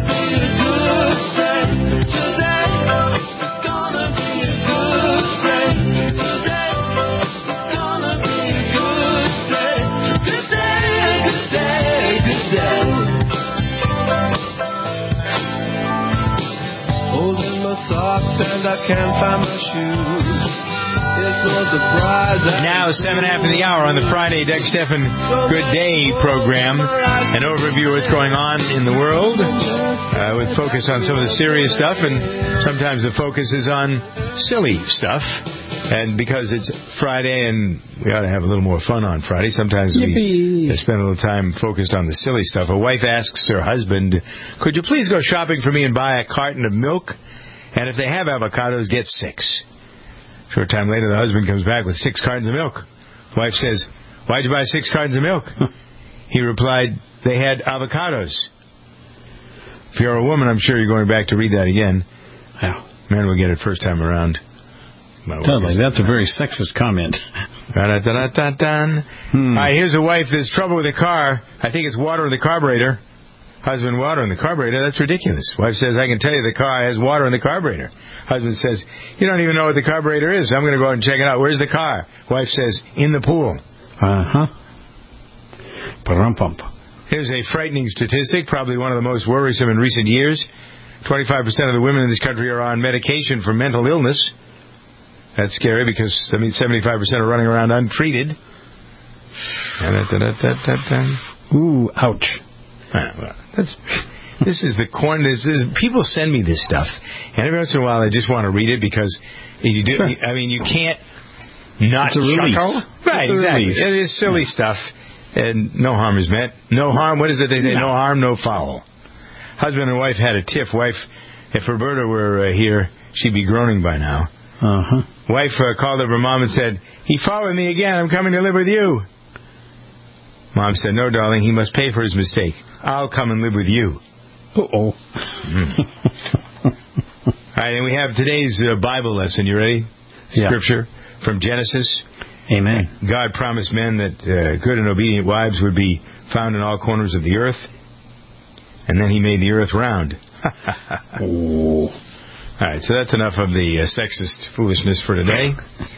And I can't find my shoes. It's no surprise. Now, 7 after the hour on the Friday Doug Stephan Good Day program. An overview of what's going on in the world with focus on some of the serious stuff, and sometimes the focus is on silly stuff. And because it's Friday and we ought to have a little more fun on Friday, sometimes we spend a little time focused on the silly stuff. A wife asks her husband, "Could you please go shopping for me and buy a carton of milk? And if they have avocados, get 6. Short time later, the husband comes back with 6 cartons of milk. Wife says, "Why'd you buy 6 cartons of milk?" He replied, "They had avocados." If you're a woman, I'm sure you're going back to read that again. Yeah. Men will get it first time around. Totally. That's a very sexist comment. All right, here's a wife. There's trouble with the car. I think it's water in the carburetor. Husband, water in the carburetor? That's ridiculous. Wife says, "I can tell you the car has water in the carburetor." Husband says, "You don't even know what the carburetor is. I'm going to go out and check it out. Where's the car?" Wife says, "In the pool." Here's a frightening statistic, probably one of the most worrisome in recent years. 25% of the women in this country are on medication for mental illness. That's scary because, 75% are running around untreated. Ooh, ouch. Well, this is the corn. People send me this stuff, and every once in a while I just want to read it because you do. Sure. I mean, you can't not it's a release. chuckle. Right, exactly. Release. It is silly stuff, and no harm is meant. No harm. What is it they say? No harm, no foul. Husband and wife had a tiff. Wife, if Roberta were here, she'd be groaning by now. Wife called up her mom and said, "He followed me again. I'm coming to live with you." Mom said, "No, darling, he must pay for his mistake. I'll come and live with you." Uh-oh. All right, and we have today's Bible lesson. You ready? Scripture from Genesis. Amen. God promised men that good and obedient wives would be found in all corners of the earth. And then he made the earth round. All right, so that's enough of the sexist foolishness for today.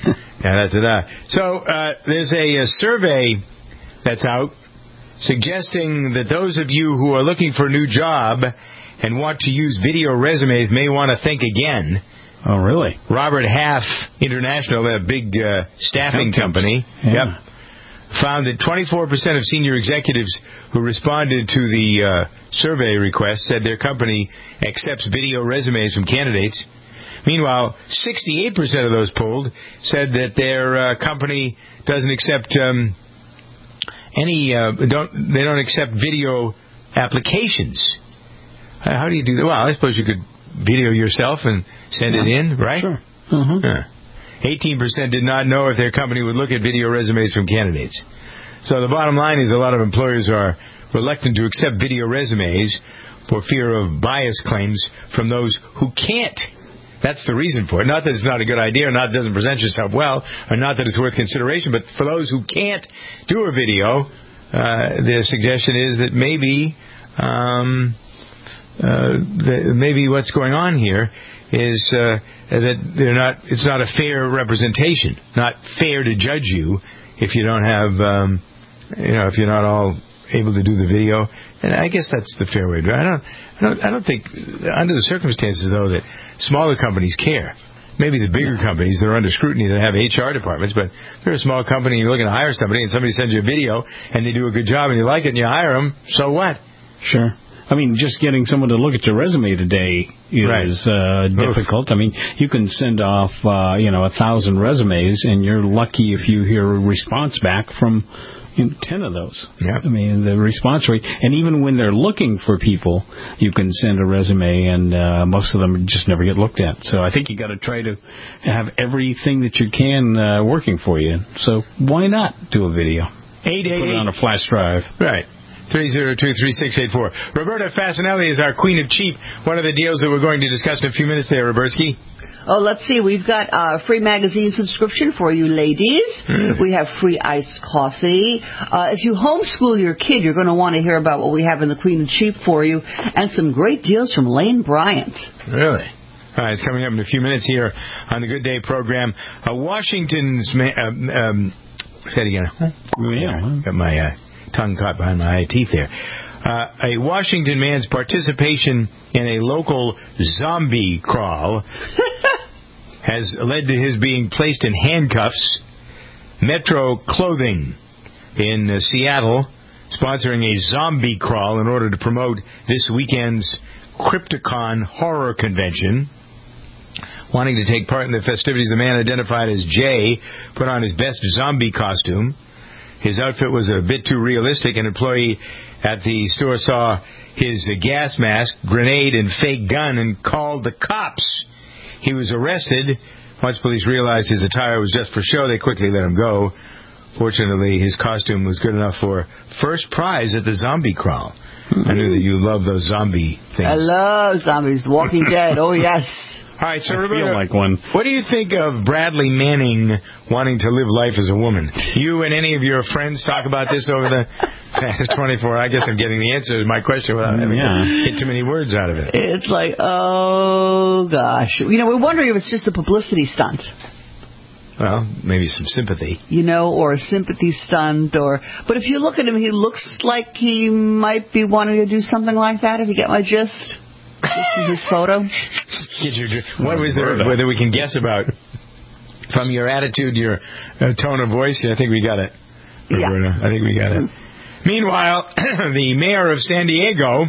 So there's a survey that's out suggesting that those of you who are looking for a new job and want to use video resumes may want to think again. Oh, really? Robert Half International, a big staffing company, found that 24% of senior executives who responded to the survey request said their company accepts video resumes from candidates. Meanwhile, 68% of those polled said that their company doesn't accept they don't accept video applications. How do you do that? Well, I suppose you could video yourself and send it in, right? Sure. 18% did not know if their company would look at video resumes from candidates. So the bottom line is a lot of employers are reluctant to accept video resumes for fear of bias claims from those who can't. That's the reason for it. Not that it's not a good idea, or not that it doesn't present yourself well, or not that it's worth consideration, but for those who can't do a video, the suggestion is that maybe what's going on here is that it's not a fair representation, not fair to judge you if you don't have, if you're not all able to do the video. And I guess that's the fair way to do it. I don't think, under the circumstances, though, that smaller companies care. Maybe the bigger companies that are under scrutiny that have HR departments, but if you're a small company and you're looking to hire somebody and somebody sends you a video and they do a good job and you like it and you hire them, so what? Sure. I mean, just getting someone to look at your resume today is difficult. I mean, you can send off, 1,000 resumes, and you're lucky if you hear a response back from 10 of those. Yeah. I mean, the response rate, and even when they're looking for people, you can send a resume, and most of them just never get looked at. So I think you got to try to have everything that you can working for you. So why not do a video? 888. Put it on a flash drive. Right. 302-3684. Roberta Fasanelli is our queen of cheap. One of the deals that we're going to discuss in a few minutes there, Robertsky. Oh, let's see. We've got a free magazine subscription for you ladies. We have free iced coffee. If you homeschool your kid, you're going to want to hear about what we have in the Queen of Cheap for you, and some great deals from Lane Bryant. Really? All right, it's coming up in a few minutes here on the Good Day program. Washington's... say it again. Got my tongue caught behind my teeth there. A Washington man's participation in a local zombie crawl has led to his being placed in handcuffs. Metro Clothing in Seattle sponsoring a zombie crawl in order to promote this weekend's Crypticon horror convention. Wanting to take part in the festivities, the man identified as Jay put on his best zombie costume. His outfit was a bit too realistic. An employee at the store saw his gas mask, grenade, and fake gun and called the cops. He was arrested. Once police realized his attire was just for show, they quickly let him go. Fortunately, his costume was good enough for first prize at the zombie crawl. I knew that you love those zombie things. I love zombies. Walking Dead. Oh, yes. All right, so I Roberta, feel like one. What do you think of Bradley Manning wanting to live life as a woman? You and any of your friends talk about this over the past 24 hours. I guess I'm getting the answer to my question without having to get too many words out of it. It's like, oh, gosh. We're wondering if it's just a publicity stunt. Well, maybe some sympathy. Or a sympathy stunt. But if you look at him, he looks like he might be wanting to do something like that, if you get my gist. This is his photo. What was there, whether we can guess about, from your attitude, your tone of voice? I think we got it, Roberta. I think we got it. Meanwhile, the mayor of San Diego,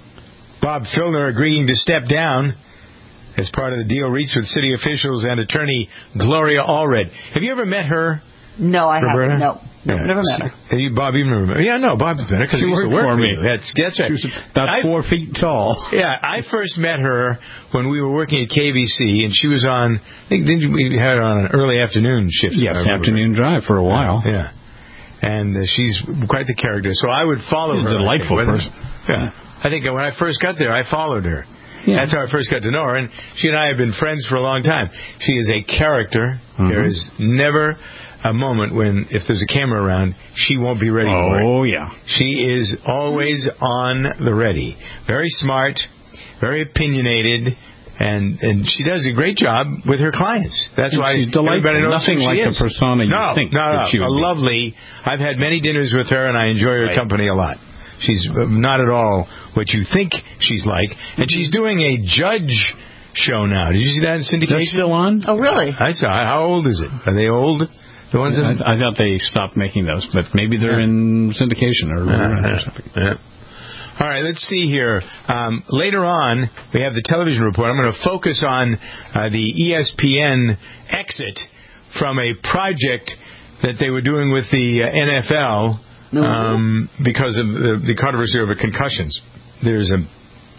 Bob Filner, agreeing to step down as part of the deal reached with city officials and attorney Gloria Allred. Have you ever met her? No, I Roberta? haven't. No, never met her. Have you, Bob, even remember? Yeah, no, Bob met her because she worked for me. That's right. She was about 4 feet tall. Yeah, I first met her when we were working at KBC, and she was on, I think, we had her on an early afternoon shift. Yes, afternoon drive for a while. Yeah. And she's quite the character. So I would follow her. She's a delightful person. Yeah. I think when I first got there, I followed her. Yeah. That's how I first got to know her. And she and I have been friends for a long time. She is a character. Mm-hmm. There is never a moment when, if there's a camera around, she won't be ready for it. Oh, yeah. She is always on the ready. Very smart, very opinionated, and she does a great job with her clients. That's why everybody knows nothing like the persona you think that she would be. Lovely. I've had many dinners with her, and I enjoy her company a lot. She's not at all what you think she's like. And she's doing a judge show now. Did you see that in syndication? Is that still on? Oh, really? I saw it. How old is it? Are they old? The ones I thought they stopped making those, but maybe they're in syndication or something. Yeah. All right, let's see here. Later on, we have the television report. I'm going to focus on the ESPN exit from a project that they were doing with the NFL because of the controversy over concussions. There's a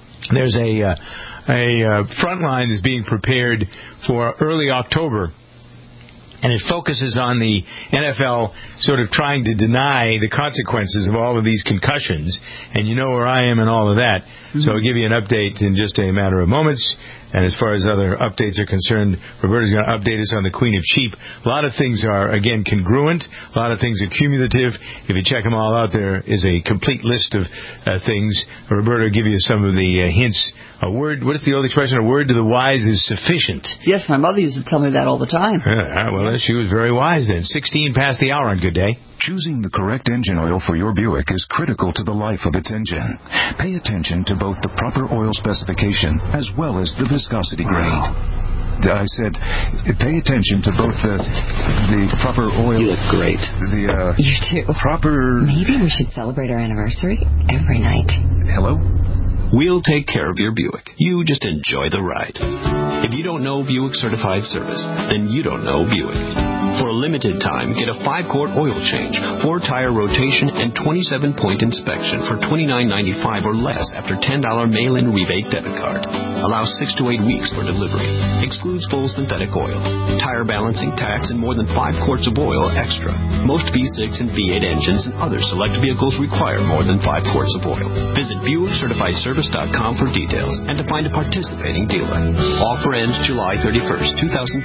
front line is being prepared for early October. And it focuses on the NFL sort of trying to deny the consequences of all of these concussions. And you know where I am in all of that. Mm-hmm. So I'll give you an update in just a matter of moments. And as far as other updates are concerned, Roberta's going to update us on the Queen of Cheap. A lot of things are, again, congruent. A lot of things are cumulative. If you check them all out, there is a complete list of things. Roberta will give you some of the hints. A word, what is the old expression? A word to the wise is sufficient. Yes, my mother used to tell me that all the time. Well, she was very wise then. 16 past the hour on Good Day. Choosing the correct engine oil for your Buick is critical to the life of its engine. Pay attention to both the proper oil specification as well as the viscosity grade. I said, pay attention to both the proper oil. You look great. You too. Proper. Maybe we should celebrate our anniversary every night. Hello? We'll take care of your Buick. You just enjoy the ride. If you don't know Buick Certified Service, then you don't know Buick. For a limited time, get a 5-quart oil change, 4-tire rotation, and 27-point inspection for $29.95 or less after $10 mail-in rebate debit card. Allows 6 to 8 weeks for delivery. Excludes full synthetic oil. Tire balancing, tax, and more than 5 quarts of oil extra. Most V6 and V8 engines and other select vehicles require more than 5 quarts of oil. Visit BuickCertifiedService.com for details and to find a participating dealer. Offer ends July 31st,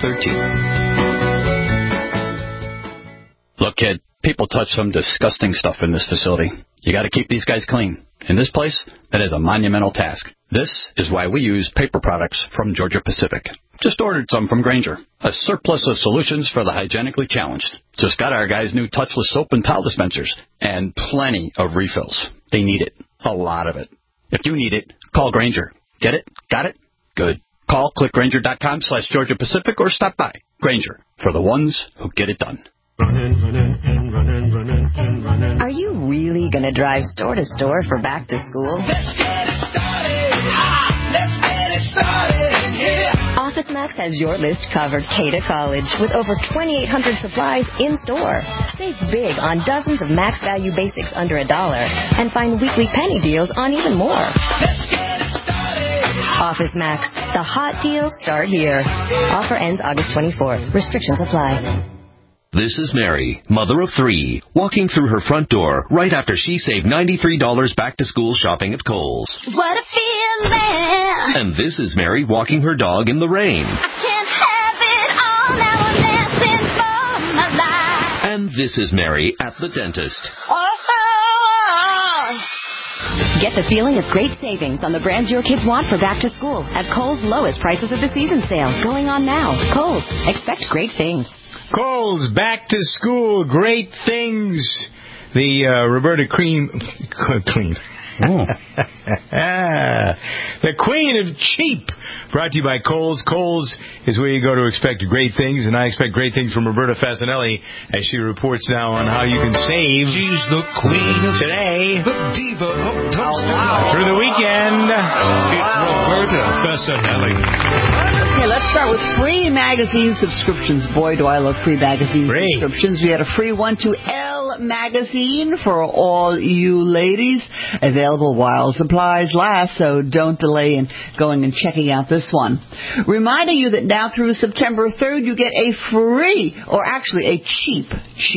2013. Look, kid, people touch some disgusting stuff in this facility. You got to keep these guys clean. In this place, that is a monumental task. This is why we use paper products from Georgia Pacific. Just ordered some from Grainger. A surplus of solutions for the hygienically challenged. Just got our guys new touchless soap and towel dispensers. And plenty of refills. They need it. A lot of it. If you need it, call Grainger. Get it? Got it? Good. Call clickgrainger.com/Georgia Pacific or stop by. Grainger, for the ones who get it done. Are you really going to drive store to store for back to school? Let's get it started. Let's get it started. Yeah. OfficeMax has your list covered K to college with over 2,800 supplies in store. Save big on dozens of max value basics under $1 and find weekly penny deals on even more. Let's get it started. OfficeMax, the hot deals start here. Offer ends August 24th. Restrictions apply. This is Mary, mother of 3, walking through her front door right after she saved $93 back-to-school shopping at Kohl's. What a feeling! And this is Mary walking her dog in the rain. I can't have it all, now I'm dancing for my life. And this is Mary at the dentist. Get the feeling of great savings on the brands your kids want for back to school at Kohl's lowest prices of the season sale going on now. Kohl's, expect great things. Kohl's back to school, great things. The Roberta Clean. The Queen of Cheap, brought to you by Kohl's. Kohl's is where you go to expect great things, and I expect great things from Roberta Fasanelli as she reports now on how you can save. She's the queen of today, the diva of dumpster through the weekend. It's Roberta Fasanelli. Okay, let's start with free magazine subscriptions. Boy, do I love free magazine subscriptions. We had a free one to Elle magazine for all you ladies. Available while supplies last, so don't delay in going and checking out this one. Reminding you that now through September 3rd, you get a free, or actually a cheap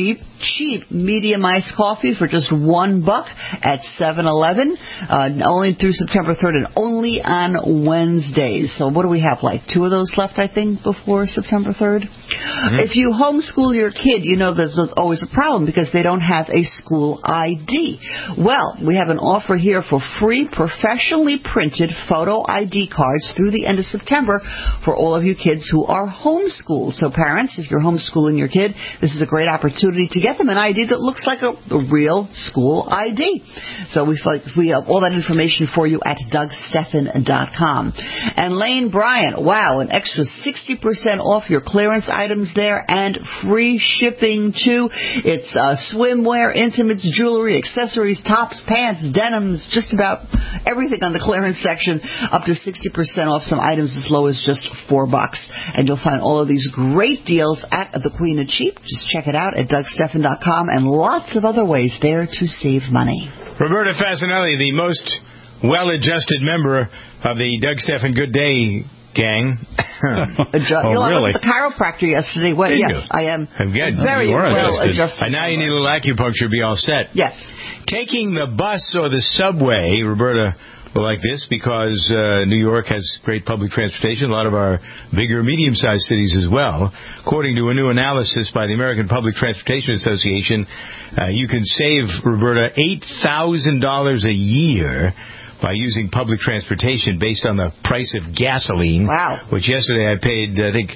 medium iced coffee for just $1 at 7-Eleven. Only through September 3rd and only on Wednesdays. So what do we have, like 2 of those left, I think, before September 3rd? Mm-hmm. If you homeschool your kid, you know there's always a problem because they don't have a school ID. Well, we have an offer here for free professionally printed photo ID cards through the end of September for all of you kids who are homeschooled. So parents, if you're homeschooling your kid, this is a great opportunity to get them an ID that looks like a real school ID. So we have all that information for you at DougStephan.com. And Lane Bryant, wow, an extra 60% off your clearance items there and free shipping too. It's swimwear, intimates, jewelry, accessories, tops, pants, denims, just about everything on the clearance section, up to 60% off some items as low as just $4. And you'll find all of these great deals at the Queen of Cheap. Just check it out at DougStephan.com and lots of other ways there to save money. Roberta Fasanelli, the most well-adjusted member of the Doug Stephan Good Day gang. I was at the chiropractor yesterday. Well, yes, I am very well adjusted. And now you need a little acupuncture to be all set. Yes. Taking the bus or the subway, Roberta will like this because New York has great public transportation, a lot of our bigger, medium-sized cities as well. According to a new analysis by the American Public Transportation Association, you can save, Roberta, $8,000 a year by using public transportation based on the price of gasoline. Wow. Which yesterday I paid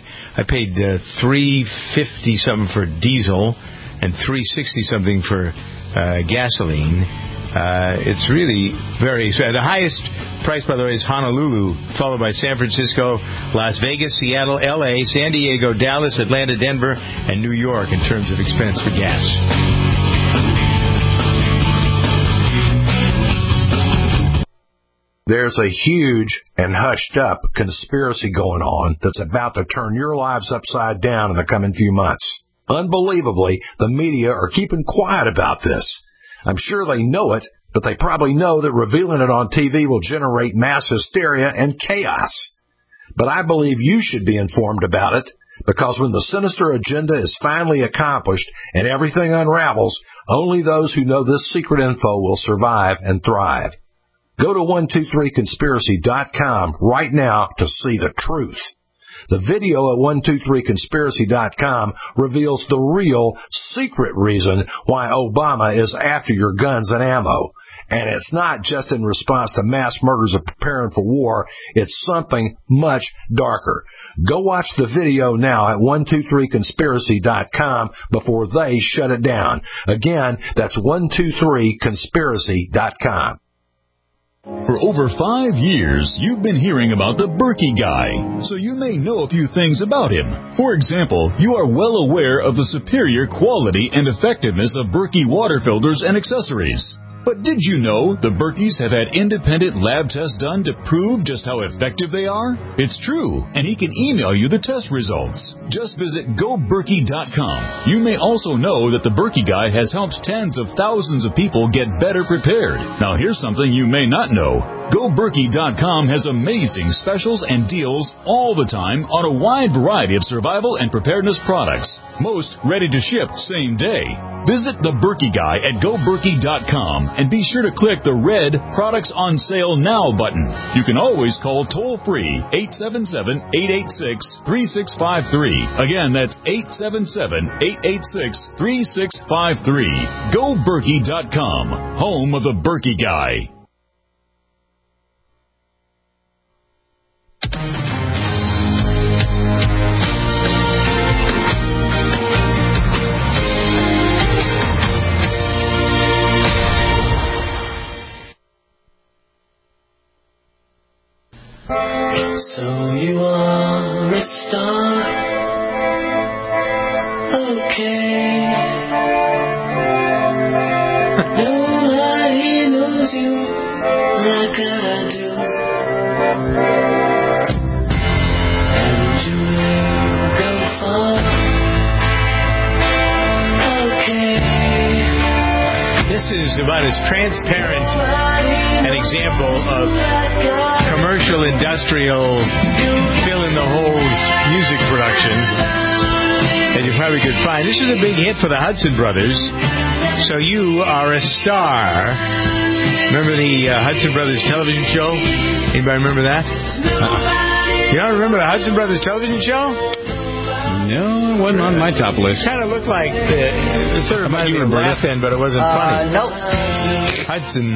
$3.50 something for diesel and $3.60 something for gasoline. It's really very expensive. The highest price, by the way, is Honolulu, followed by San Francisco, Las Vegas, Seattle, L.A., San Diego, Dallas, Atlanta, Denver, and New York in terms of expense for gas. There's a huge and hushed-up conspiracy going on that's about to turn your lives upside down in the coming few months. Unbelievably, the media are keeping quiet about this. I'm sure they know it, but they probably know that revealing it on TV will generate mass hysteria and chaos. But I believe you should be informed about it, because when the sinister agenda is finally accomplished and everything unravels, only those who know this secret info will survive and thrive. Go to 123conspiracy.com right now to see the truth. The video at 123conspiracy.com reveals the real, secret reason why Obama is after your guns and ammo. And it's not just in response to mass murders of preparing for war. It's something much darker. Go watch the video now at 123conspiracy.com before they shut it down. Again, that's 123conspiracy.com. For over 5 years, you've been hearing about the Berkey guy, so you may know a few things about him. For example, you are well aware of the superior quality and effectiveness of Berkey water filters and accessories. But did you know the Berkeys have had independent lab tests done to prove just how effective they are? It's true, and he can email you the test results. Just visit GoBerkey.com. You may also know that the Berkey guy has helped tens of thousands of people get better prepared. Now here's something you may not know. GoBerkey.com has amazing specials and deals all the time on a wide variety of survival and preparedness products. Most ready to ship same day. Visit the Berkey guy at GoBerkey.com and be sure to click the red Products on Sale Now button. You can always call toll-free 877-886-3653. Again, that's 877-886-3653. GoBerkey.com, home of the Berkey guy. So you are a star, okay. Nobody knows you like I do, and you will go far, okay. This is about as transparent an example of commercial, industrial, fill-in-the-holes music production that you probably could find. This is a big hit for the Hudson Brothers. So You Are a Star. Remember the Hudson Brothers television show? Anybody remember that? You don't remember the Hudson Brothers television show? No, it wasn't on my top list. Kind of looked like it sort of might have been a laugh in, but it wasn't funny. Nope. Hudson.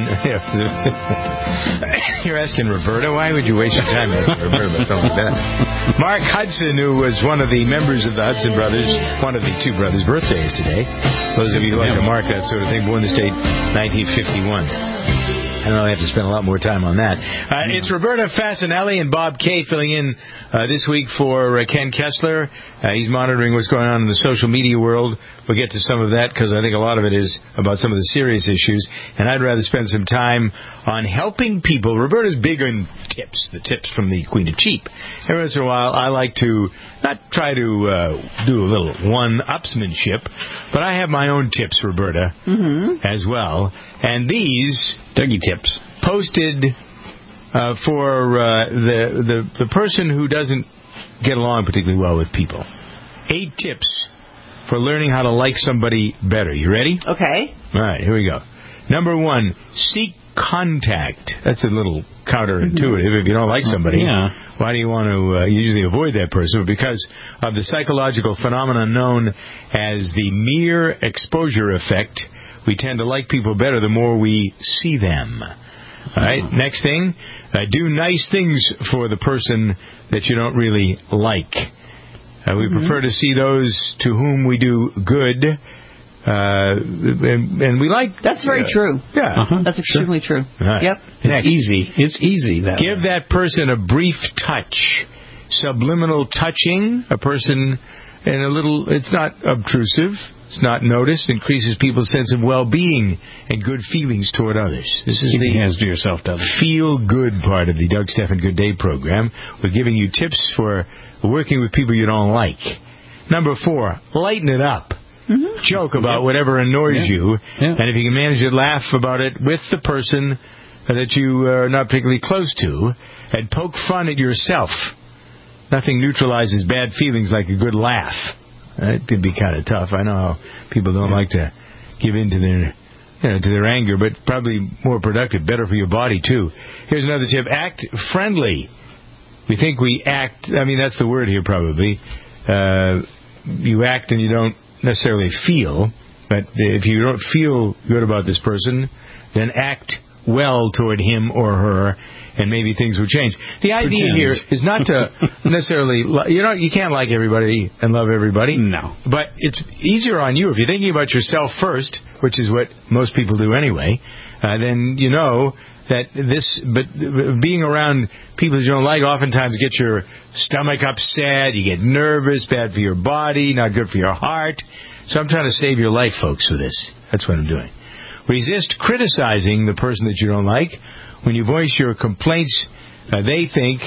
You're asking Roberta? Why would you waste your time asking Roberta about something like that? Mark Hudson, who was one of the members of the Hudson Brothers, one of the two brothers' birthdays today. Those of you who like to mark that sort of thing, born in the state 1951. I don't know, I have to spend a lot more time on that. It's Roberta Fasanelli and Bob Kay filling in this week for Ken Kessler. He's monitoring what's going on in the social media world. We'll get to some of that because I think a lot of it is about some of the serious issues. And I'd rather spend some time on helping people. Roberta's big on tips, the tips from the Queen of Cheap. Every once in a while, I like to not try to do a little one-upsmanship, but I have my own tips, Roberta, as well. And these Dougie tips posted for the person who doesn't get along particularly well with people. 8 tips for learning how to like somebody better. You ready? Okay. All right, here we go. Number 1, seek contact. That's a little counterintuitive. If you don't like somebody, why do you want to usually avoid that person? Because of the psychological phenomenon known as the mere exposure effect. We tend to like people better the more we see them. All right. Next thing, do nice things for the person that you don't really like. We prefer to see those to whom we do good, and we like. That's very true. Yeah, that's extremely true. Right. Yep. Next. It's easy. Give that person a brief touch, subliminal touching. A person in a little. It's not obtrusive. It's not noticed. Increases people's sense of well-being and good feelings toward others. This is the hands to yourself, feel-good part of the Doug Stephan Good Day program. We're giving you tips for working with people you don't like. Number 4, lighten it up. joke about whatever annoys you. And if you can manage to laugh about it with the person that you are not particularly close to, and poke fun at yourself. Nothing neutralizes bad feelings like a good laugh. It could be kind of tough. I know how people don't like to give in to their anger, but probably more productive, better for your body too. Here's another tip: act friendly. We think we act. I mean, that's the word here, probably. You act and you don't necessarily feel. But if you don't feel good about this person, then act well toward him or her, and maybe things will change. The idea here is not to necessarily, you can't like everybody and love everybody. No. But it's easier on you if you're thinking about yourself first, which is what most people do anyway. Then you know that but being around people you don't like oftentimes get your stomach upset, you get nervous, bad for your body, not good for your heart. So I'm trying to save your life, folks, with this. That's what I'm doing. Resist criticizing the person that you don't like. When you voice your complaints, they think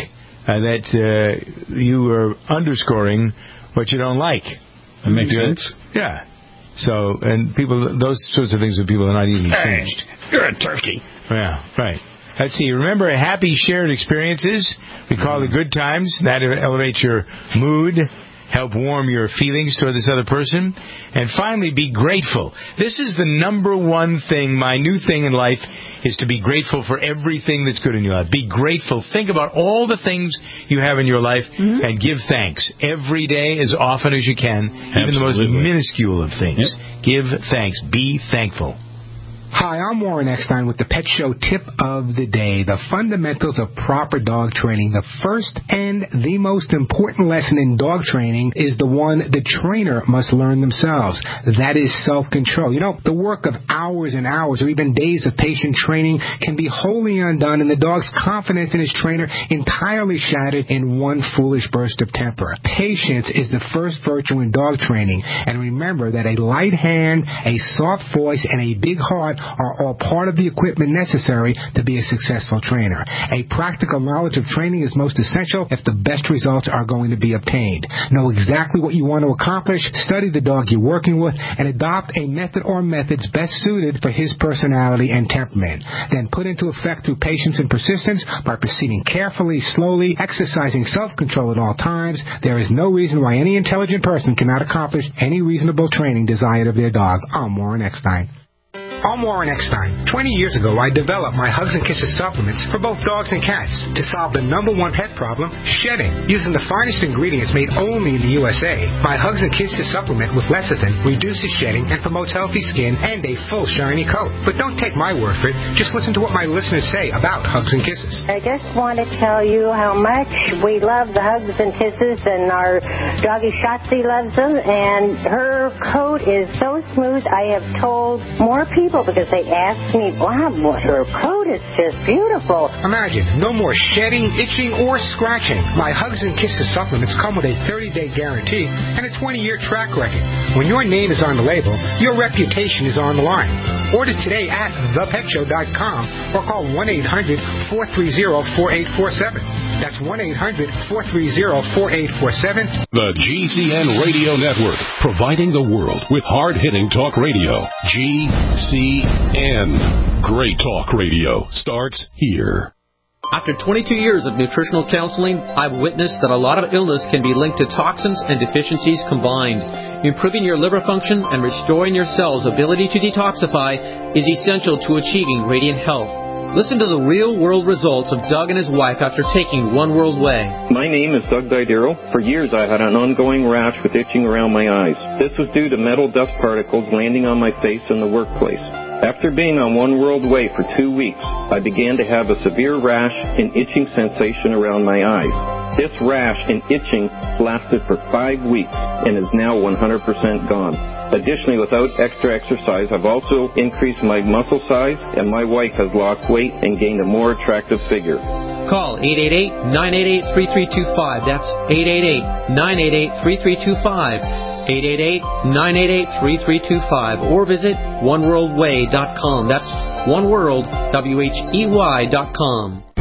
that you are underscoring what you don't like. That makes sense. Yeah. So, and people, those sorts of things with people are not easily changed. You're a turkey. Yeah, right. Let's see. Remember, happy shared experiences. We call it good times. That elevates your mood. Help warm your feelings toward this other person. And finally, be grateful. This is the number one thing, my new thing in life, is to be grateful for everything that's good in your life. Be grateful. Think about all the things you have in your life and give thanks. Every day, as often as you can, even the most minuscule of things. Yep. Give thanks. Be thankful. Hi, I'm Warren Eckstein with the Pet Show Tip of the Day, the fundamentals of proper dog training. The first and the most important lesson in dog training is the one the trainer must learn themselves. That is self-control. You know, the work of hours and hours or even days of patient training can be wholly undone and the dog's confidence in his trainer entirely shattered in one foolish burst of temper. Patience is the first virtue in dog training. And remember that a light hand, a soft voice, and a big heart are all part of the equipment necessary to be a successful trainer. A practical knowledge of training is most essential if the best results are going to be obtained. Know exactly what you want to accomplish, study the dog you're working with, and adopt a method or methods best suited for his personality and temperament. Then put into effect through patience and persistence by proceeding carefully, slowly, exercising self-control at all times. There is no reason why any intelligent person cannot accomplish any reasonable training desired of their dog. I'm Warren Eckstein. I'm Warren Eckstein. 20 years ago, I developed my Hugs and Kisses supplements for both dogs and cats to solve the number one pet problem, shedding. Using the finest ingredients made only in the USA, my Hugs and Kisses supplement with lecithin reduces shedding and promotes healthy skin and a full shiny coat. But don't take my word for it. Just listen to what my listeners say about Hugs and Kisses. I just want to tell you how much we love the Hugs and Kisses, and our doggy Shotzi loves them, and her coat is so smooth. I have told more people because they ask me, wow, her coat is just beautiful. Imagine, no more shedding, itching, or scratching. My Hugs and Kisses supplements come with a 30-day guarantee and a 20-year track record. When your name is on the label, your reputation is on the line. Order today at thepetshow.com or call 1-800-430-4847. That's 1-800-430-4847. The GCN Radio Network, providing the world with hard-hitting talk radio. GCN. Great talk radio starts here. After 22 years of nutritional counseling, I've witnessed that a lot of illness can be linked to toxins and deficiencies combined. Improving your liver function and restoring your cells' ability to detoxify is essential to achieving radiant health. Listen to the real-world results of Doug and his wife after taking One World Way. My name is Doug Didero. For years, I had an ongoing rash with itching around my eyes. This was due to metal dust particles landing on my face in the workplace. After being on One World Way for 2 weeks, I began to have a severe rash and itching sensation around my eyes. This rash and itching lasted for 5 weeks and is now 100% gone. Additionally, without extra exercise, I've also increased my muscle size, and my wife has lost weight and gained a more attractive figure. Call 888-988-3325. That's 888-988-3325. 888-988-3325. Or visit oneworldway.com. That's oneworldwhey.com.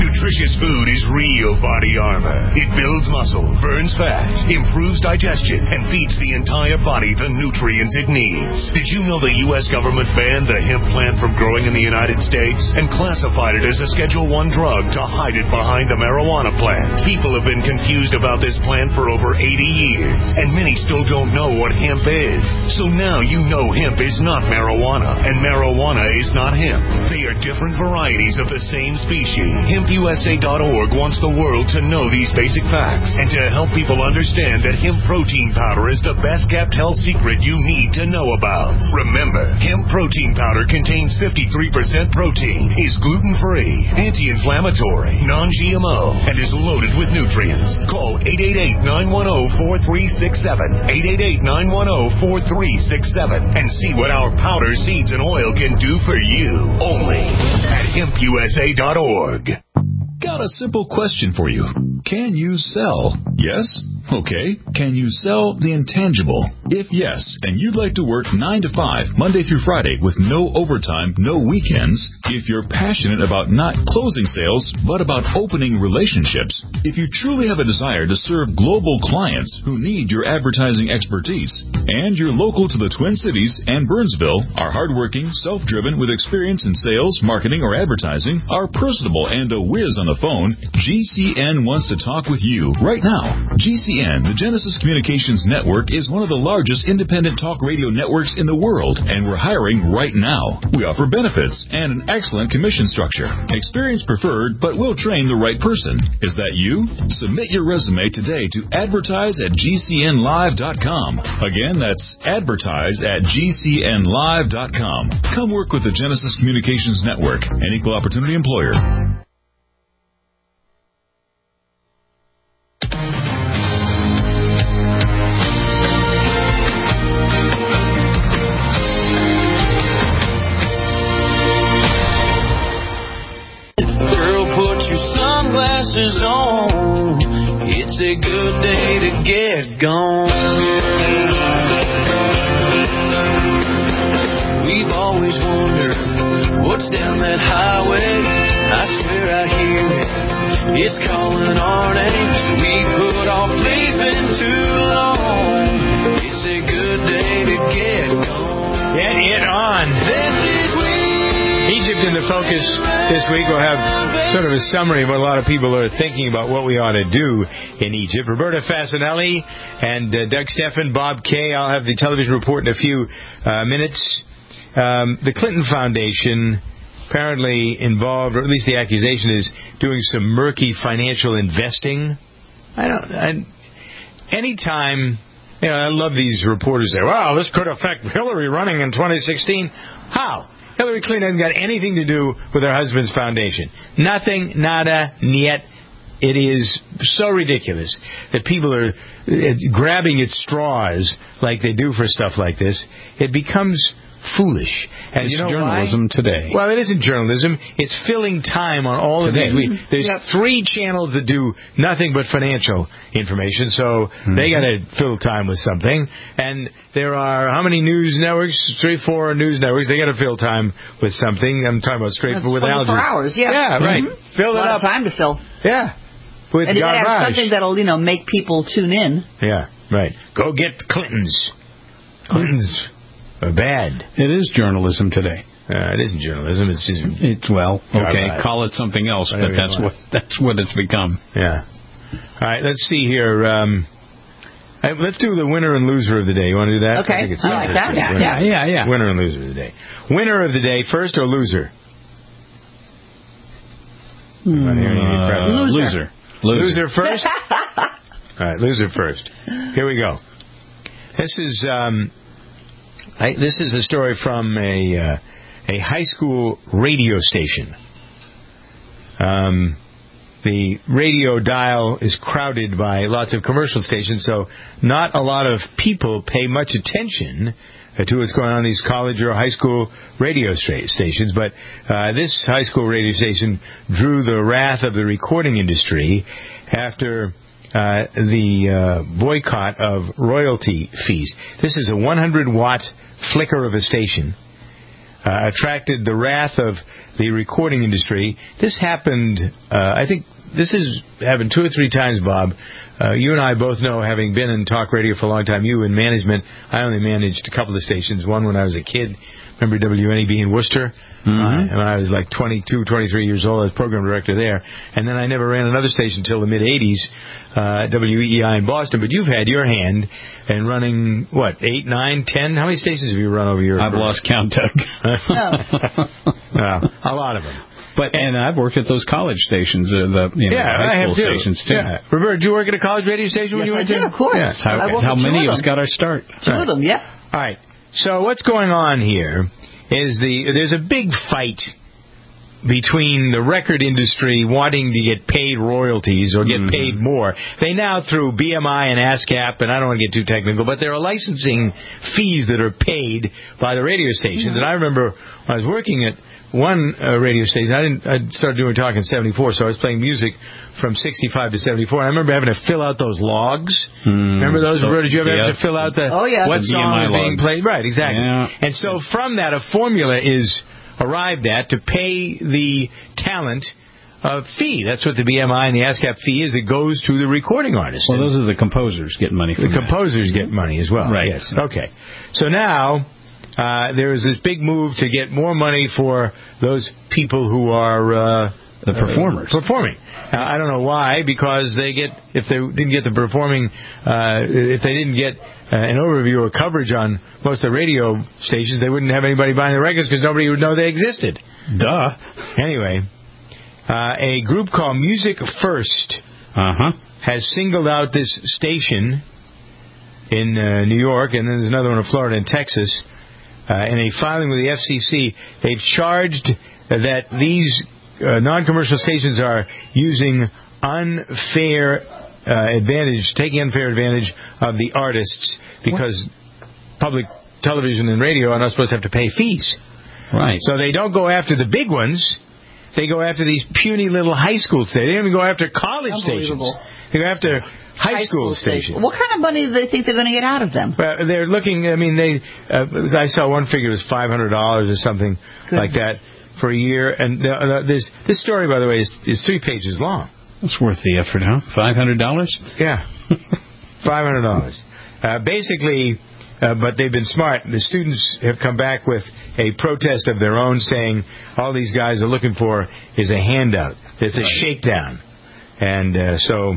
Nutritious food is real body armor. It builds muscle, burns fat, improves digestion, and feeds the entire body the nutrients it needs. Did you know the U.S. government banned the hemp plant from growing in the United States and classified it as a Schedule I drug to hide it behind the marijuana plant? People have been confused about this plant for over 80 years, and many still don't know what hemp is. So now you know hemp is not marijuana, and marijuana is not hemp. They are different varieties of the same species. HempUSA.org wants the world to know these basic facts and to help people understand that hemp protein powder is the best kept health secret you need to know about. Remember, hemp protein powder contains 53% protein, is gluten-free, anti-inflammatory, non-GMO, and is loaded with nutrients. Call 888-910-4367, 888-910-4367, and see what our powder, seeds, and oil can do for you. Only at HempUSA.org. Got a simple question for you. Can you sell? Yes? Okay. Can you sell the intangible? If yes, and you'd like to work 9 to 5, Monday through Friday, with no overtime, no weekends, if you're passionate about not closing sales, but about opening relationships, if you truly have a desire to serve global clients who need your advertising expertise, and you're local to the Twin Cities and Burnsville, are hardworking, self-driven, with experience in sales, marketing, or advertising, are personable, and a whiz on the phone, GCN wants to talk with you right now. GCN, the Genesis Communications Network, is one of the largest independent talk radio networks in the world, and we're hiring right now. We offer benefits and an excellent commission structure. Experience preferred, but we'll train the right person. Is that you? Submit your resume today to advertise@gcnlive.com. Again, that's advertise@gcnlive.com. Come work with the Genesis Communications Network, an equal opportunity employer. Sunglasses on, it's a good day to get gone. We've always wondered what's down that highway. I swear I hear it, it's calling our names. We put off leaving too long. It's a good day to get gone. Get it on. Egypt in the focus this week. We'll have sort of a summary of what a lot of people are thinking about what we ought to do in Egypt. Roberta Fasanelli and Doug Steffen, Bob Kay. I'll have the television report in a few minutes. The Clinton Foundation apparently involved, or at least the accusation is, doing some murky financial investing. Anytime, I love these reporters say, well, this could affect Hillary running in 2016. How? Hillary Clinton hasn't got anything to do with her husband's foundation. Nothing, nada, niet. It is so ridiculous that people are grabbing at straws like they do for stuff like this. It becomes foolish. And it's you know journalism why? today. Well, it isn't journalism. It's filling time on all of these. There's 3 channels that do nothing but financial information, so they got to fill time with something. And there are how many news networks? 3, 4 news networks. They got to fill time with something. I'm talking about straight with Al Jazeera. 24 hours, yeah. Yeah, right. Fill it up. A lot of time to fill. Yeah. With and you got to have garbage. something that'll, make people tune in. Yeah, right. Go get the Clintons. Clintons are bad. It is journalism today. It isn't journalism. It's just okay. Call it something else, but that's what it's become. Yeah. All right. Let's see here. Let's do the winner and loser of the day. You want to do that? Okay. I think it's like that. Yeah. Winner and loser of the day. Winner of the day first or loser? Loser. Loser first. All right. Loser first. Here we go. This is a story from a high school radio station. The radio dial is crowded by lots of commercial stations, so not a lot of people pay much attention to what's going on in these college or high school radio stations. But this high school radio station drew the wrath of the recording industry after the boycott of royalty fees. This is a 100-watt flicker of a station attracted the wrath of the recording industry. This happened, I think this has happened 2 or 3 times, Bob. You and I both know, having been in talk radio for a long time, you in management. I only managed a couple of stations, one when I was a kid. Remember WNEB in Worcester? When I was like 22, 23 years old, I was program director there. And then I never ran another station until the mid-'80s, WEEI in Boston. But you've had your hand in running, 8, 9, 10? How many stations have you run over your... I've lost count, Doug. Well, a lot of them. And I've worked at those college stations, high school stations, too. Yeah. Roberta, did you work at a college radio station when you went to? Of course. Yeah. How many of us got our start? 2 of them, yeah. All right. So what's going on here is there's a big fight between the record industry wanting to get paid royalties or get paid more. They now, through BMI and ASCAP, and I don't want to get too technical, but there are licensing fees that are paid by the radio stations. And I remember when I was working at one radio station, I started doing talk in 74, so I was playing music from 65 to 74. And I remember having to fill out those logs. Remember those? Did you ever have to fill out what song was being played? Right, exactly. Yeah. And so from that, a formula is arrived at to pay the talent a fee. That's what the BMI and the ASCAP fee is. It goes to the recording artist. Well, those are the composers getting money from the composers get money as well. Right. Yes. Okay. So now there is this big move to get more money for those people who are the performers performing. I don't know why, because if they didn't get the performing, if they didn't get an overview or coverage on most of the radio stations, they wouldn't have anybody buying the records because nobody would know they existed. Duh. Anyway, a group called Music First has singled out this station in New York, and then there's another one in Florida and Texas. In a filing with the FCC, they've charged that these non-commercial stations are using unfair advantage, taking unfair advantage of the artists because public television and radio are not supposed to have to pay fees. Right. So they don't go after the big ones. They go after these puny little high school stations. They don't even go after college stations. They go after high school stations. What kind of money do they think they're going to get out of them? Well, they're looking, I saw one figure was $500 or something like that for a year. And this story, by the way, is 3 pages long. That's worth the effort, huh? $500? Yeah. $500. Basically, but they've been smart. The students have come back with a protest of their own saying all these guys are looking for is a handout. It's a shakedown. And so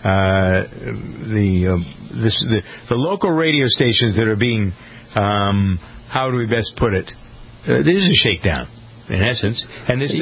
the local radio stations that are being, how do we best put it? This is a shakedown, in essence. And this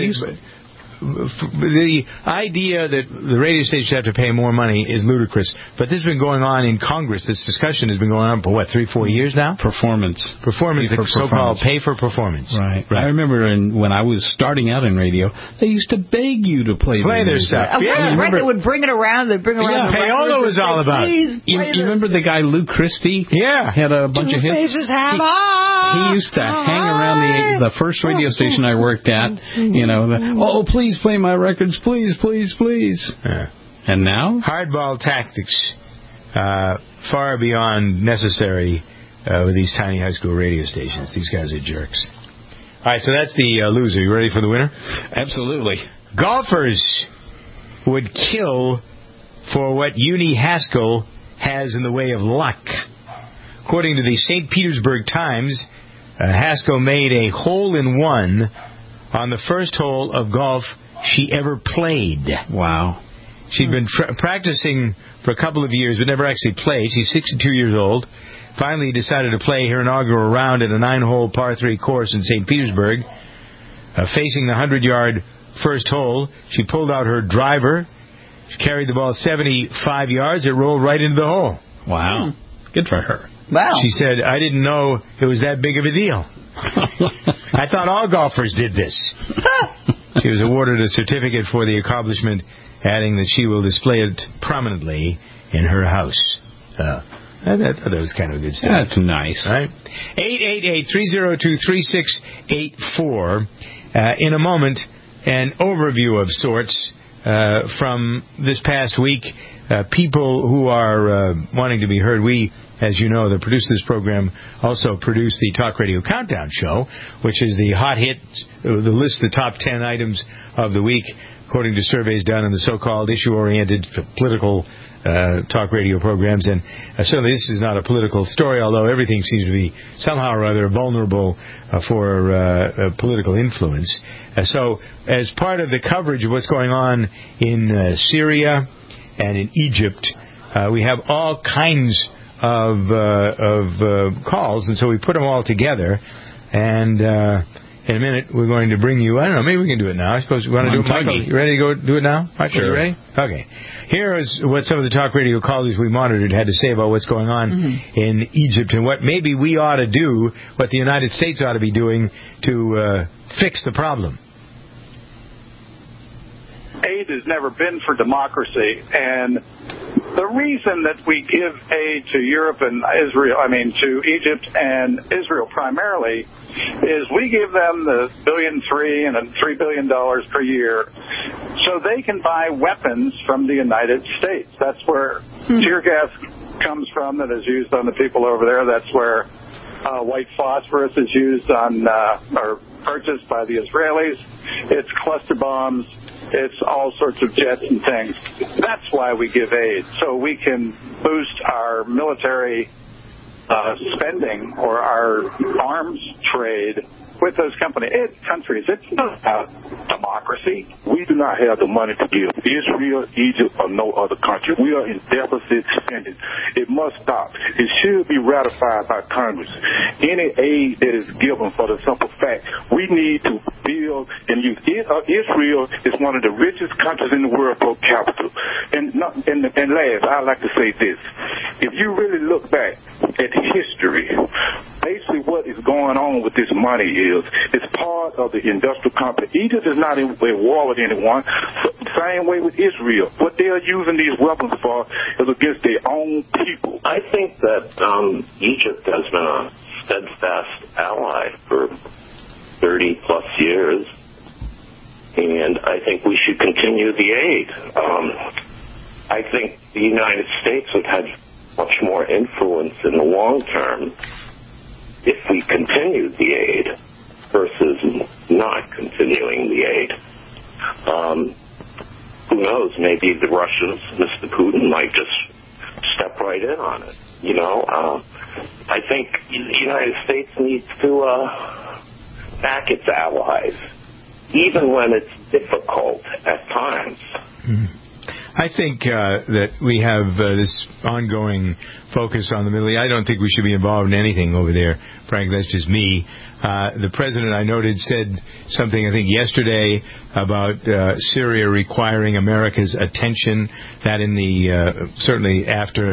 the idea that the radio stations have to pay more money is ludicrous. But this has been going on in Congress. This discussion has been going on for, 3-4 years now? Performance. The so-called pay for performance. Right. I remember when I was starting out in radio, they used to beg you to play their stuff. Right, they would bring it around. They'd bring around the Paolo was all about it. You remember the guy Lou Christie? Yeah. Had a bunch of hits. He used to hang around the first radio station I worked at, please play my records, please, please, please. And now? Hardball tactics, far beyond necessary with these tiny high school radio stations. These guys are jerks. All right, so that's the loser. You ready for the winner? Absolutely. Golfers would kill for what Uni Haskell has in the way of luck. According to the St. Petersburg Times, Haskell made a hole-in-one on the first hole of golf she ever played. Wow. She'd been practicing for a couple of years, but never actually played. She's 62 years old. Finally decided to play her inaugural round at a 9-hole par 3 course in St. Petersburg. Facing the 100-yard first hole, she pulled out her driver. She carried the ball 75 yards. It rolled right into the hole. Wow. Good for her. Wow. She said, I didn't know it was that big of a deal. I thought all golfers did this. She was awarded a certificate for the accomplishment, adding that she will display it prominently in her house. That was kind of a good story. That's nice. Right? 888-302-3684. In a moment, an overview of sorts from this past week. People who are wanting to be heard. We, as you know, that produce this program, also produce the Talk Radio Countdown Show, which is the hot hit, the list of the top 10 items of the week, according to surveys done in the so-called issue-oriented political talk radio programs. And certainly this is not a political story, although everything seems to be somehow or other vulnerable for political influence. So as part of the coverage of what's going on in Syria and in Egypt, we have all kinds of calls, and so we put them all together. And in a minute, we're going to bring you, I don't know, maybe we can do it now. I suppose we want to do it, Michael. You ready to go do it now? Michael, sure. You ready? Okay. Here is what some of the talk radio callers we monitored had to say about what's going on in Egypt and what maybe we ought to do, what the United States ought to be doing to fix the problem. Aid has never been for democracy, and the reason that we give aid to Europe and Israel, to Egypt and Israel primarily, is we give them the $1.3 billion and $3 billion per year so they can buy weapons from the United States. That's where tear gas comes from that is used on the people over there. That's where white phosphorus is used on or purchased by the Israelis. It's cluster bombs. It's all sorts of jets and things. That's why we give aid, so we can boost our military spending or our arms trade with those countries. It's not about democracy. We do not have the money to give Israel, Egypt, or no other country. We are in deficit spending. It must stop. It should be ratified by Congress. Any aid that is given for the simple fact we need to build and use. Israel is one of the richest countries in the world per capita. And last, I'd like to say this. If you really look back at history, basically what is going on with this money is it's part of the industrial complex. Egypt is not in war with anyone. Same way with Israel. What they are using these weapons for is against their own people. I think that Egypt has been a steadfast ally for 30-plus years, and I think we should continue the aid. I think the United States would have much more influence in the long term if we continued the aid versus not continuing the aid. Who knows? Maybe the Russians, Mr. Putin, might just step right in on it. I think the United States needs to back its allies, even when it's difficult at times. I think that we have this ongoing focus on the Middle East. I don't think we should be involved in anything over there. Frank, that's just me. The president, I noted, said something, I think, yesterday about Syria requiring America's attention. That in the certainly after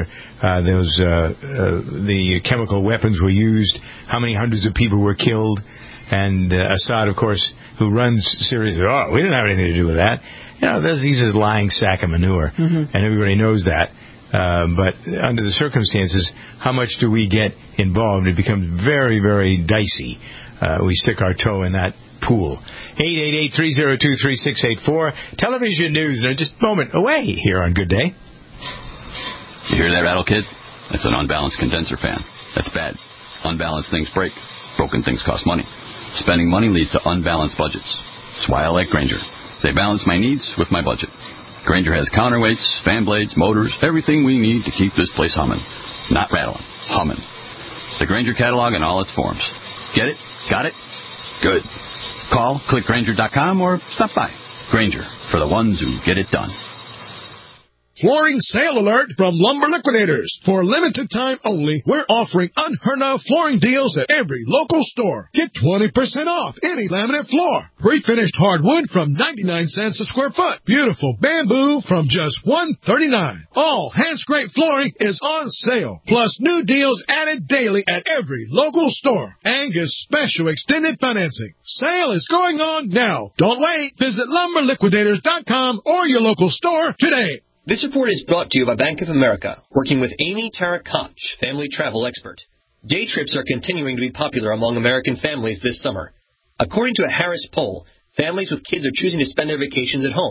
the chemical weapons were used, how many hundreds of people were killed. And Assad, of course, who runs Syria, said, "Oh, we didn't have anything to do with that." He's a lying sack of manure, and everybody knows that. But under the circumstances, how much do we get involved? It becomes very, very dicey. We stick our toe in that pool. 888-302-3684. Television news in just a moment away here on Good Day. You hear that rattle, kid? That's an unbalanced condenser fan. That's bad. Unbalanced things break. Broken things cost money. Spending money leads to unbalanced budgets. That's why I like Grainger. They balance my needs with my budget. Grainger has counterweights, fan blades, motors, everything we need to keep this place humming. Not rattling, humming. The Grainger catalog in all its forms. Get it? Got it? Good. Call, click Grainger.com, or stop by. Grainger, for the ones who get it done. Flooring sale alert from Lumber Liquidators. For a limited time only, we're offering unheard-of flooring deals at every local store. Get 20% off any laminate floor. Pre-finished hardwood from 99 cents a square foot. Beautiful bamboo from just $139. All hand-scraped flooring is on sale. Plus new deals added daily at every local store. Angus special extended financing. Sale is going on now. Don't wait. Visit LumberLiquidators.com or your local store today. This report is brought to you by Bank of America, working with Amy Tarek-Koch, family travel expert. Day trips are continuing to be popular among American families this summer. According to a Harris poll, families with kids are choosing to spend their vacations at home.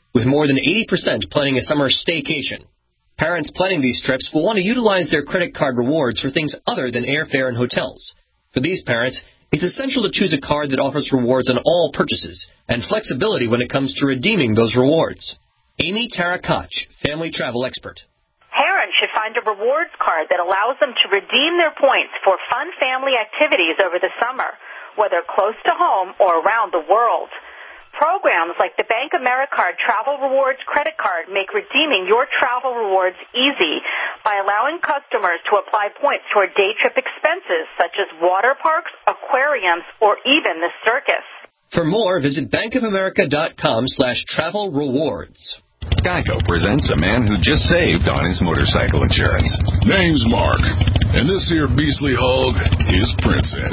with more than 80% planning a summer staycation. Parents planning these trips will want to utilize their credit card rewards for things other than airfare and hotels. For these parents, it's essential to choose a card that offers rewards on all purchases and flexibility when it comes to redeeming those rewards. Amy Tarakach, family travel expert. Parents should find a rewards card that allows them to redeem their points for fun family activities over the summer, whether close to home or around the world. Programs like the Bank Americard Travel Rewards credit card make redeeming your travel rewards easy by allowing customers to apply points toward day trip expenses such as water parks, aquariums, or even the circus. For more, visit bankofamerica.com/travel rewards. Geico presents a man who just saved on his motorcycle insurance. Name's Mark, and this here beastly hog is Princess.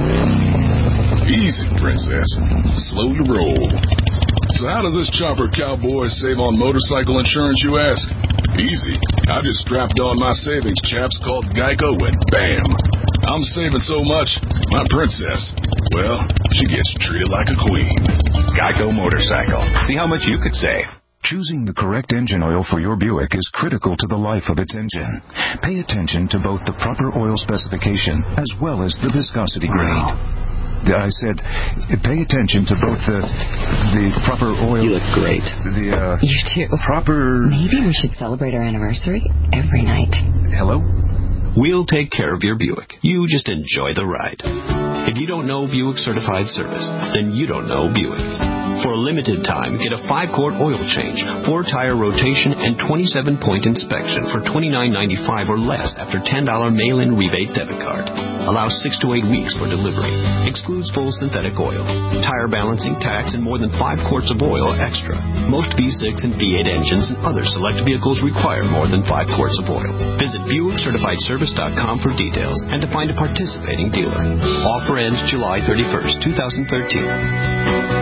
Easy, Princess. Slow to roll. So how does this chopper cowboy save on motorcycle insurance, you ask? Easy. I just strapped on my savings chaps called Geico and bam. I'm saving so much, my Princess, well, she gets treated like a queen. Geico Motorcycle. See how much you could save. Choosing the correct engine oil for your Buick is critical to the life of its engine. Pay attention to both the proper oil specification as well as the viscosity grade. I said, pay attention to both the proper oil. You look great. You too. Proper. Maybe we should celebrate our anniversary every night. Hello? We'll take care of your Buick. You just enjoy the ride. If you don't know Buick Certified Service, then you don't know Buick. For a limited time, get a 5-quart oil change, 4-tire rotation, and 27-point inspection for $29.95 or less after $10 mail-in rebate debit card. Allows 6 to 8 weeks for delivery. Excludes full synthetic oil, tire balancing, tax, and more than 5 quarts of oil extra. Most V6 and V8 engines and other select vehicles require more than 5 quarts of oil. Visit BuickCertifiedService.com for details and to find a participating dealer. Offer ends July 31st, 2013.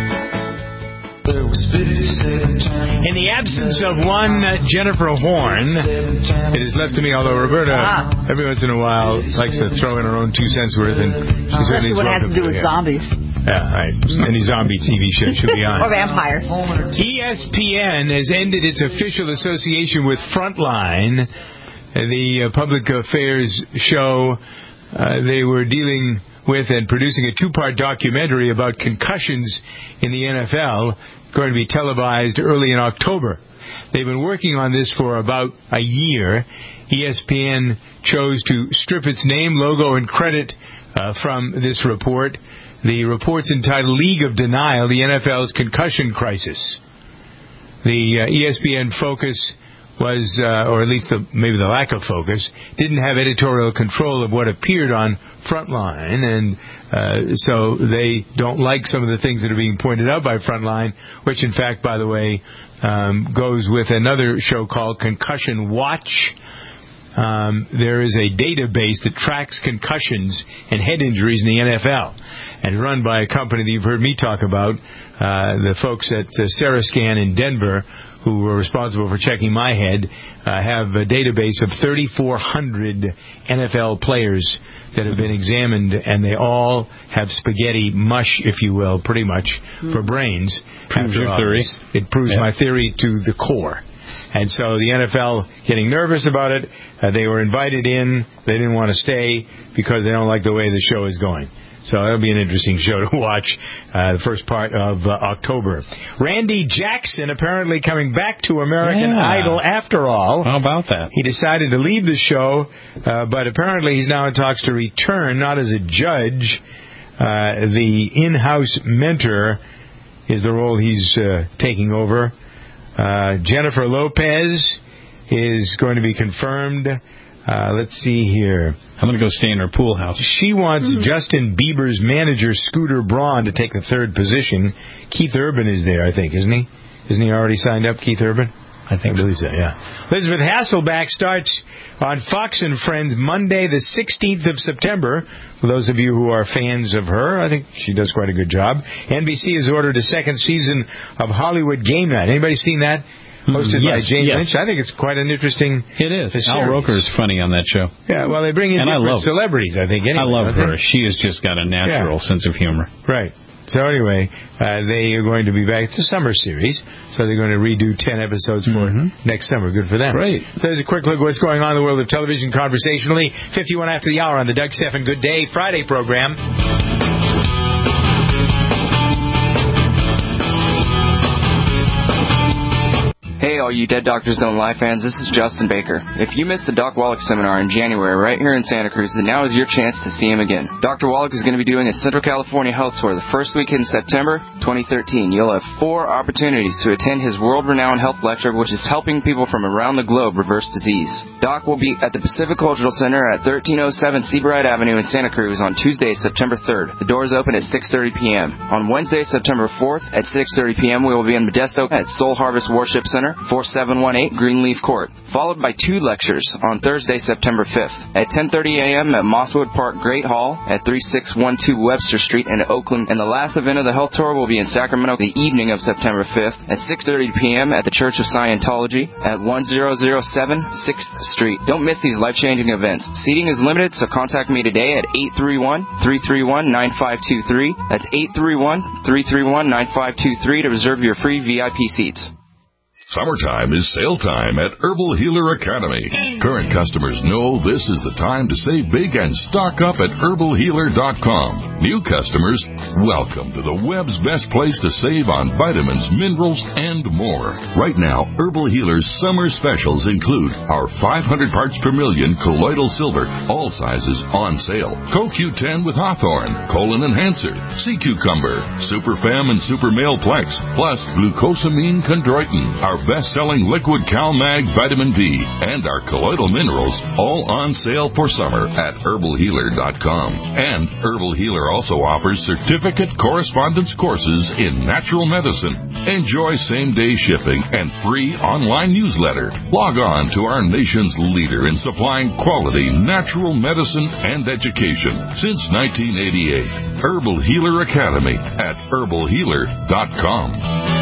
In the absence of one Jennifer Horn, it is left to me, although Roberta every once in a while likes to throw in her own 2 cents worth, and she certainly what has to do with zombies. Yeah, right. Any zombie TV show should be on. Or vampires. ESPN has ended its official association with Frontline, the public affairs show. They were dealing with and producing a 2-part documentary about concussions in the NFL, going to be televised early in October. They've been working on this for about a year. ESPN chose to strip its name, logo, and credit from this report. The report's entitled League of Denial, the NFL's Concussion Crisis. The ESPN focus was, or at least maybe the lack of focus, didn't have editorial control of what appeared on Frontline, and so they don't like some of the things that are being pointed out by Frontline, which in fact, by the way, goes with another show called Concussion Watch. There is a database that tracks concussions and head injuries in the NFL, and run by a company that you've heard me talk about, the folks at Serascan in Denver, who were responsible for checking my head, have a database of 3,400 NFL players that have been examined, and they all have spaghetti mush, if you will, pretty much, for brains. Proves your theory. It proves my theory to the core. And so the NFL getting nervous about it, they were invited in. They didn't want to stay because they don't like the way the show is going. So that'll be an interesting show to watch, the first part of October. Randy Jackson apparently coming back to American Idol after all. How about that? He decided to leave the show, but apparently he's now in talks to return, not as a judge. The in-house mentor is the role he's taking over. Jennifer Lopez is going to be confirmed. Let's see here. I'm going to go stay in her pool house. She wants Justin Bieber's manager, Scooter Braun, to take the 3rd position. Keith Urban is there, I think, isn't he? Isn't he already signed up, Keith Urban? I believe so, yeah. Elizabeth Hasselbeck starts on Fox and Friends Monday, the 16th of September. For those of you who are fans of her, I think she does quite a good job. NBC has ordered a 2nd season of Hollywood Game Night. Anybody seen that? Hosted by Jane Lynch. I think it's quite an interesting... It is. Al Roker is funny on that show. Yeah, well, they bring in different celebrities, I think. Anyway, I love her. She has just got a natural sense of humor. Right. So anyway, they are going to be back. It's a summer series, so they're going to redo 10 episodes for next summer. Good for them. Great. So there's a quick look at what's going on in the world of television conversationally. 51 after the hour on the Doug Stephan Good Day Friday program. Hey, all you Dead Doctors Don't Lie fans, this is Justin Baker. If you missed the Doc Wallach seminar in January right here in Santa Cruz, then now is your chance to see him again. Dr. Wallach is going to be doing a Central California health tour the first week in September 2013. You'll have 4 opportunities to attend his world-renowned health lecture, which is helping people from around the globe reverse disease. Doc will be at the Pacific Cultural Center at 1307 Seabright Avenue in Santa Cruz on Tuesday, September 3rd. The doors open at 6:30 p.m. On Wednesday, September 4th at 6:30 p.m., we will be in Modesto at Soul Harvest Worship Center, 4718 Greenleaf Court, followed by 2 lectures on Thursday, September 5th at 10:30 a.m. at Mosswood Park Great Hall at 3612 Webster Street in Oakland. And the last event of the health tour will be in Sacramento the evening of September 5th at 6:30 p.m. at the Church of Scientology at 1007 6th Street. Don't miss these life-changing events. Seating is limited, so contact me today at 831-331-9523. That's 831-331-9523 to reserve your free VIP seats. Summertime is sale time at Herbal Healer Academy. Current customers know this is the time to save big and stock up at herbalhealer.com. New customers, welcome to the web's best place to save on vitamins, minerals, and more. Right now, Herbal Healer's summer specials include our 500 parts per million colloidal silver, all sizes on sale. CoQ10 with Hawthorne, colon enhancer, sea cucumber, Super Fem and Super Male Plex, plus glucosamine chondroitin, our best-selling liquid CalMag vitamin D, and our colloidal minerals, all on sale for summer at herbalhealer.com. And Herbal Healer also offers certificate correspondence courses in natural medicine. Enjoy same-day shipping and free online newsletter. Log on to our nation's leader in supplying quality natural medicine and education since 1988. Herbal Healer Academy at herbalhealer.com.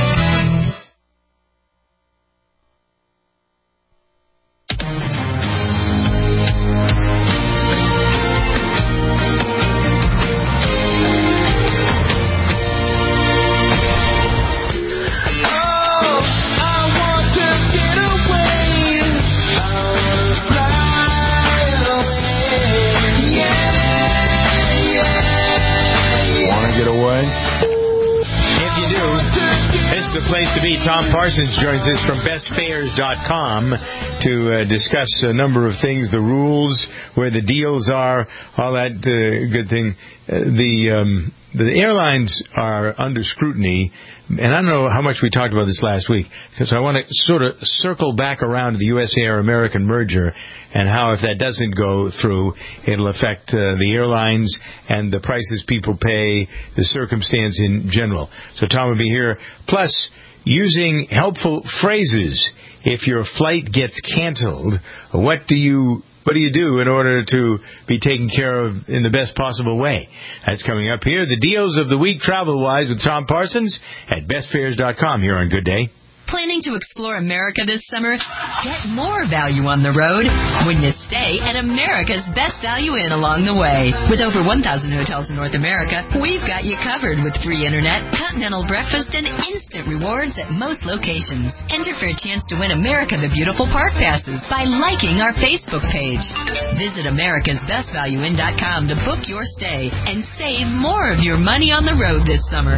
Tom Parsons joins us from bestfares.com to discuss a number of things, the rules, where the deals are, all that good thing. The airlines are under scrutiny, and I don't know how much we talked about this last week, because I want to sort of circle back around to the US Air American merger and how, if that doesn't go through, it'll affect the airlines and the prices people pay, the circumstance in general. So Tom will be here. Plus, using helpful phrases. If your flight gets canceled, what do you do in order to be taken care of in the best possible way? That's coming up here. The deals of the week travel-wise with Tom Parsons at bestfares.com here on Good Day. Planning to explore America this summer? Get more value on the road when you stay at America's Best Value Inn along the way. With over 1,000 hotels in North America, we've got you covered with free internet, continental breakfast, and instant rewards at most locations. Enter for a chance to win America the Beautiful Park Passes by liking our Facebook page. Visit americasbestvalueinn.com to book your stay and save more of your money on the road this summer.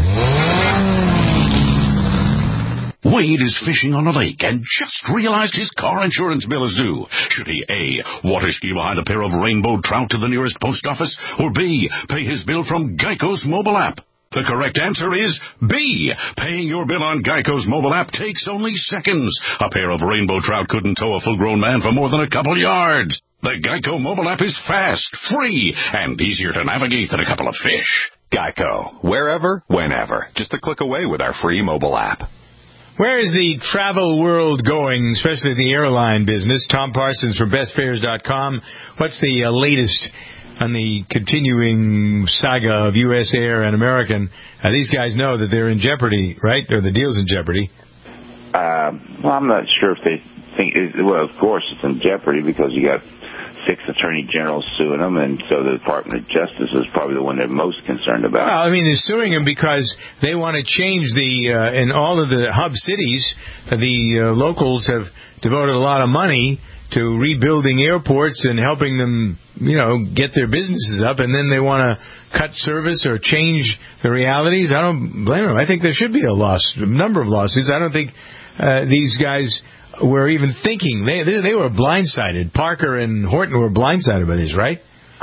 Wade is fishing on a lake and just realized his car insurance bill is due. Should he A, water ski behind a pair of rainbow trout to the nearest post office, or B, pay his bill from Geico's mobile app? The correct answer is B. Paying your bill on Geico's mobile app takes only seconds. A pair of rainbow trout couldn't tow a full-grown man for more than a couple yards. The Geico mobile app is fast, free, and easier to navigate than a couple of fish. Geico. Wherever, whenever. Just a click away with our free mobile app. Where is the travel world going, especially the airline business? Tom Parsons from bestfares.com. What's the latest on the continuing saga of U.S. Air and American? These guys know that they're in jeopardy, right? Or the deal's in jeopardy. Well, I'm not sure if they think... Well, of course it's in jeopardy because you got 6 attorney generals suing them, and so the Department of Justice is probably the one they're most concerned about. Well, I mean, they're suing them because they want to change in all of the hub cities, the locals have devoted a lot of money to rebuilding airports and helping them, get their businesses up, and then they want to cut service or change the realities. I don't blame them. I think there should be a number of lawsuits. I don't think these guys were even thinking. They were blindsided. Parker and Horton were blindsided by this, right?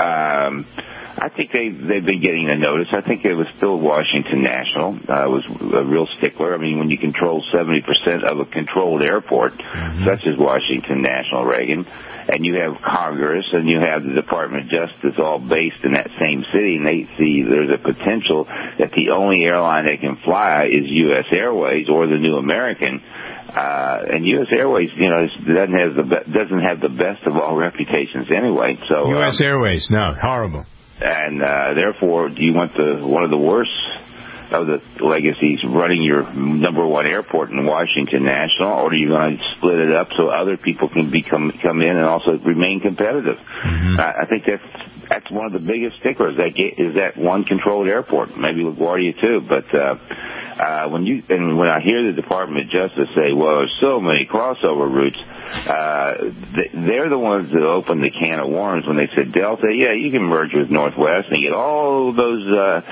I think they've been getting a notice. I think it was still Washington National. Was a real stickler. I mean, when you control 70% of a controlled airport, such as Washington National, Reagan, and you have Congress and you have the Department of Justice all based in that same city, and they see there's a potential that the only airline they can fly is U.S. Airways or the New American. And U.S. Airways, doesn't have the best of all reputations anyway. So U.S. Airways, no, horrible. And therefore, do you want one of the worst of the legacies running your number one airport in Washington National, or are you going to split it up so other people can come in and also remain competitive? I think that's one of the biggest sticklers. Is that one controlled airport? Maybe LaGuardia too, but. When I hear the Department of Justice say, well, there's so many crossover routes, they're the ones that opened the can of worms when they said, Delta, yeah, you can merge with Northwest and get all those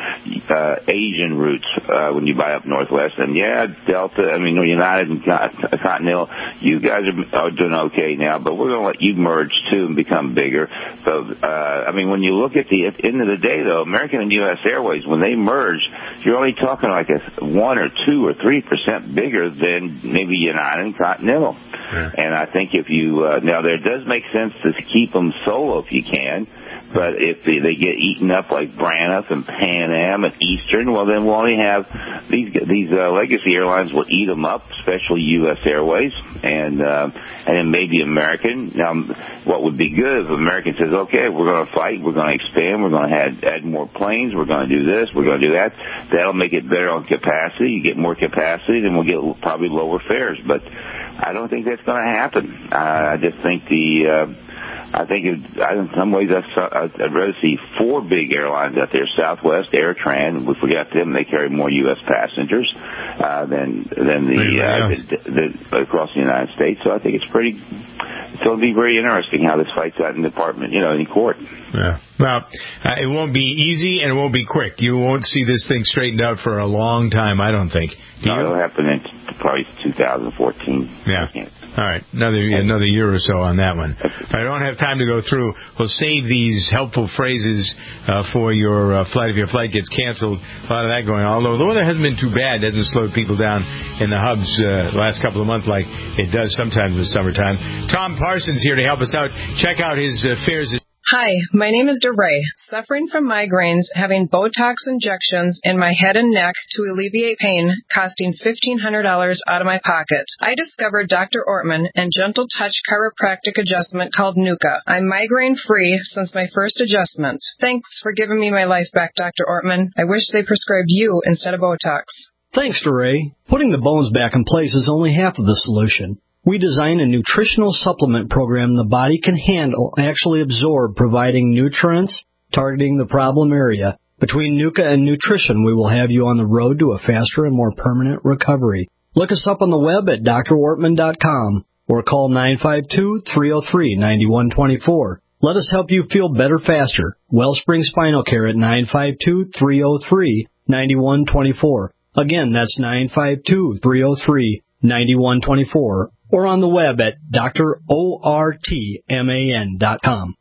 Asian routes when you buy up Northwest. And, yeah, Delta, United and Continental, you guys are doing okay now, but we're going to let you merge, too, and become bigger. So, when you look at the end of the day, though, American and U.S. Airways, when they merge, you're only talking like 1 or 2 or 3% bigger than maybe United and Continental. And I think if you now there does make sense to keep them solo if you can, but if they get eaten up like Braniff and Pan Am and Eastern, well then we'll only have these legacy airlines will eat them up, especially U.S. Airways and then maybe American. Now, what would be good if American says, okay, we're going to fight, we're going to expand, we're going to add more planes, we're going to do this, we're going to do that. That'll make it better on capacity. You get more capacity, then we'll get probably lower fares. But I don't think that's going to happen. I just think in some ways I'd rather see 4 big airlines out there: Southwest, AirTran. We forgot them; they carry more U.S. passengers than across the United States. So I think it's going to be very interesting how this fights out in the department, in court. Yeah. Well, it won't be easy and it won't be quick. You won't see this thing straightened out for a long time, I don't think. It'll happen in probably 2014. Yeah. All right, another year or so on that one. I don't have time to go through. We'll save these helpful phrases for your flight if your flight gets canceled. A lot of that going on. Although the weather hasn't been too bad, doesn't slow people down in the hubs the last couple of months like it does sometimes in the summertime. Tom Parsons here to help us out. Check out his fares. Hi, my name is DeRay, suffering from migraines, having Botox injections in my head and neck to alleviate pain, costing $1,500 out of my pocket. I discovered Dr. Ortman and Gentle Touch chiropractic adjustment called NUCA. I'm migraine-free since my first adjustment. Thanks for giving me my life back, Dr. Ortman. I wish they prescribed you instead of Botox. Thanks, DeRay. Putting the bones back in place is only half of the solution. We design a nutritional supplement program the body can handle, actually absorb, providing nutrients, targeting the problem area. Between NUCA and nutrition, we will have you on the road to a faster and more permanent recovery. Look us up on the web at drortman.com or call 952-303-9124. Let us help you feel better faster. Wellspring Spinal Care at 952-303-9124. Again, that's 952-303-9124. Or on the web at drortman.com.